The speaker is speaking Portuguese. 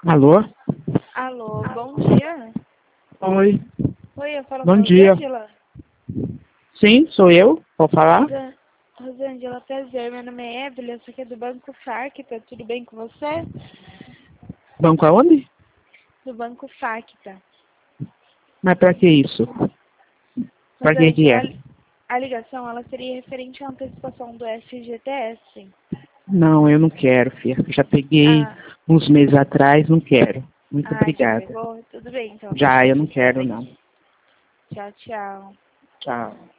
Alô? Alô, bom dia. Oi. Oi, eu falo Bom com a dia. Rosângela. Sim, sou eu. Pode falar? Rosângela, prazer. Meu nome é Evelyn, eu sou aqui do Banco Facta. Tudo bem com você? Banco aonde? Do Banco Facta. Mas pra que isso? Pra que é? Rosângela, a ligação ela seria referente à antecipação do FGTS. Não, eu não quero, filha. Já peguei Ah, uns meses atrás, não quero. Muito já obrigada. pegou? Tudo bem, então. Já, eu não Deixa eu quero, ver não. aqui. Tchau, tchau. Tchau.